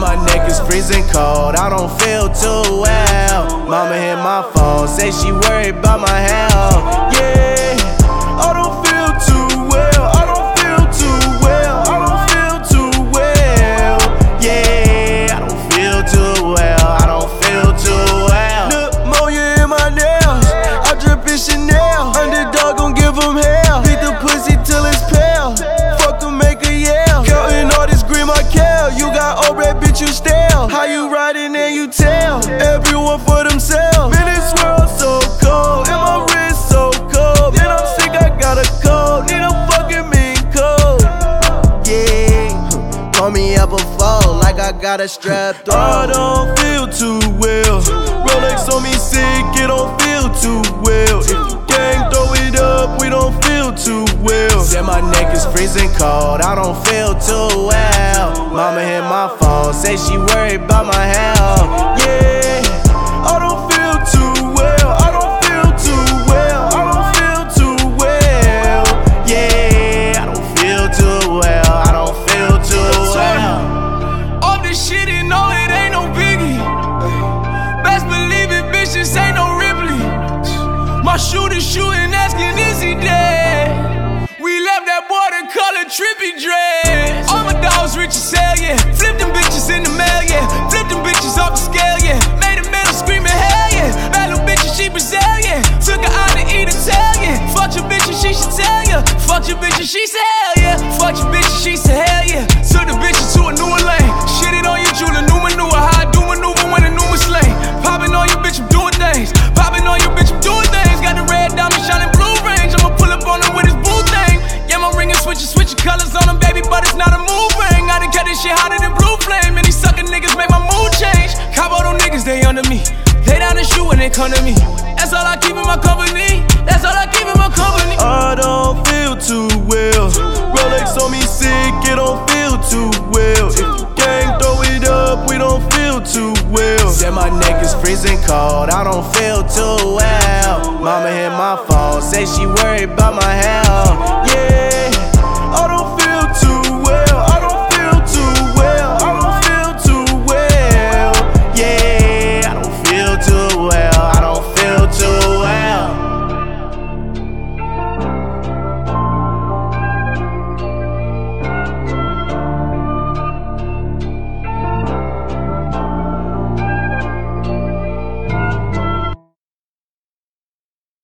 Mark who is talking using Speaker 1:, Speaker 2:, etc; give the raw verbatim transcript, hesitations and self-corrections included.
Speaker 1: my neck is freezing cold, I don't feel too well. Mama hit my phone, say she worried about my health. Yeah, I don't feel too well, I don't feel too well, I don't feel too well. Yeah, I don't feel too well, I don't feel too well. Pneumonia in my nails, I drip in Chanel. Underdog gon' give him hell, beat the pussy till it's pale. Fuck him, make a yell. Counting all this green, my kale. You got old red, bitch, you stale. How you riding and you tell everyone for themselves. Man, this world so cold, and my wrist so cold. Man, I'm sick, I got a cold, need a fucking mean cold. Yeah, call me up a phone like I got a strap throat. I don't feel too well. Rolex on me sick, it don't feel too well. If you gang, throw it up, we don't feel too well. Said my neck is freezing cold, I don't feel too well. Mama hit my phone, say she worried about my health. Yeah, I don't feel too well, I don't feel too well, I don't feel too well. Yeah, I don't feel too well, I don't feel too well.
Speaker 2: All this shit, you know it ain't no biggie. Best believe it, bitch, this ain't no Ripley. My shooter shooting, asking is he dead? We left that boy the color trippy dreads. All my dogs rich as hell, yeah. Flip them bitches in the mail, yeah. Flip them bitches off the scale, yeah. Made a metal screaming hell, yeah. Bad little bitch and she Brazilian. Took her out to eat Italian. Fuck your bitch and she should tell ya. Fuck your bitch and she said hell yeah. Fuck your bitch and she said hell yeah. Took the bitches to a newer lane. Shit it on you, Jula, new manure. How I do maneuver when a new slain. Popping on you, bitch, I'm doing things. Popping on you, bitch, I'm doing things. Got the red diamond shining blue range. I'ma pull up on him with his boo thing. Yeah, my ring is switching, switching colors on him, baby, but it's not a move ring. I done kept this shit hotter than blue flame. And these suckin' niggas make my mood change. Cabo them niggas, they under me. Lay down the shoe when they come to me. That's all I keep in my company. That's all I keep in my company.
Speaker 1: I don't feel too well. Rolex on me sick, it don't feel too well. If you gang, throw it up, we don't feel too well. Said my neck is freezing cold, I don't feel too well. Mama hit my phone, say she worried about my health. Yeah, I don't